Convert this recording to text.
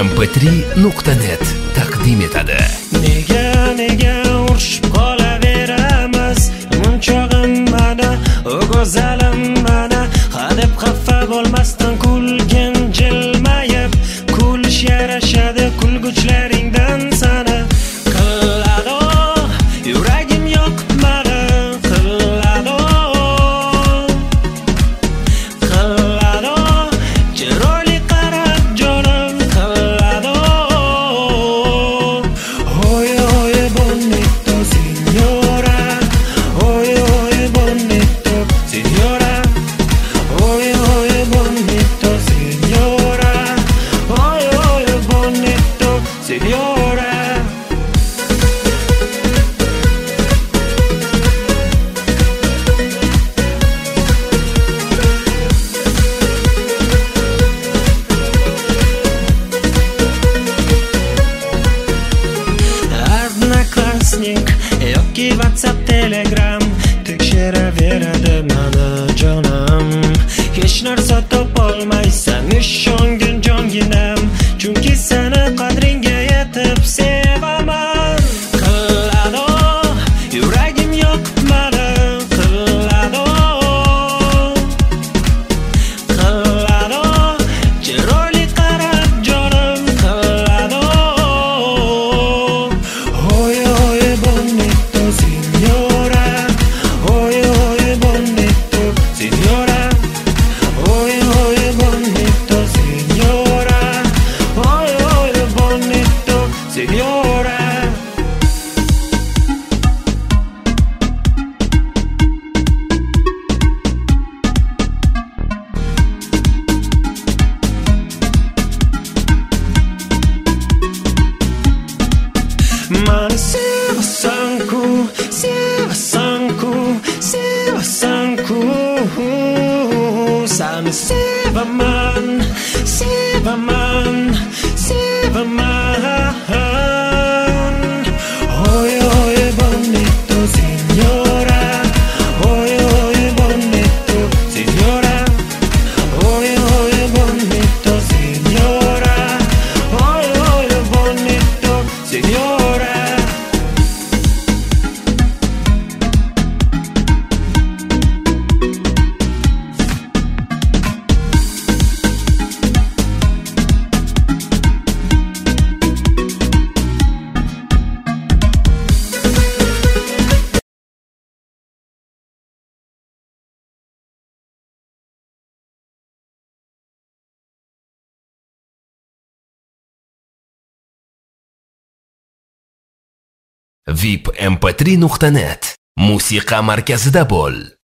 vipmp3.net taqdim etadi. Nega urushib qolaveramiz? Munchog'im mana, o go'zalim mana, hadeb xafa bo'lmasdan kulgin jilmayib, kulish yarashadi kulguchlaringdan sana. Qiladi yuragim yoqmadi, qiladi chiroyli qarab jonim, qiladi oy bonito signora, oy bonito signora, oy bonito signora, oy bonito signora. Одноклассник yoki WhatsApp, Telegram tekshiraveradi mani jonim. Hech narsa topolmaysan, ishongin jonginam, chunki seni qadringga yetib sevaman. Qiladi yuragim yoqmadi, qiladi chiroyli qarab jonim, qiladi oy bonito signora, oy bonito signora, oy bonito signora, oy bonito signora. Mani sevasanku, sevasanku, sevasanku, sani sevaman, sevaman, sevaman. Oy bonito signora, oy bonito signora, oy bonito signora, oy bonito signora. vipmp3.net musiqa markazida bo'l.